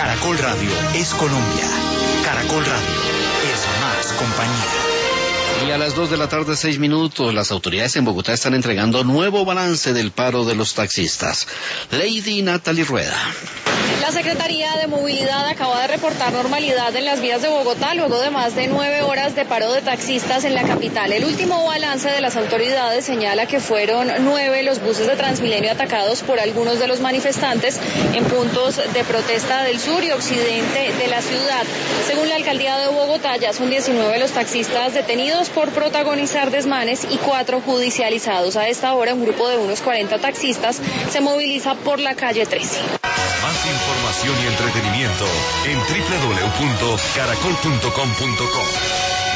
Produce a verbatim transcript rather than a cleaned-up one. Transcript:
Caracol Radio es Colombia. Caracol Radio es más compañía. Y a las dos de la tarde, seis minutos, las autoridades en Bogotá están entregando nuevo balance del paro de los taxistas. Lady Natalie Rueda. La Secretaría de Movilidad acaba de reportar normalidad en las vías de Bogotá luego de más de nueve horas de paro de taxistas en la capital. El último balance de las autoridades señala que fueron nueve los buses de Transmilenio atacados por algunos de los manifestantes en puntos de protesta del sur y occidente de la ciudad. Según la alcaldía de Bogotá, ya son diecinueve los taxistas detenidos por protagonizar desmanes y cuatro judicializados. A esta hora, un grupo de unos cuarenta taxistas se moviliza por la calle trece. Más información y entretenimiento en doble u doble u doble u punto caracol punto com punto co.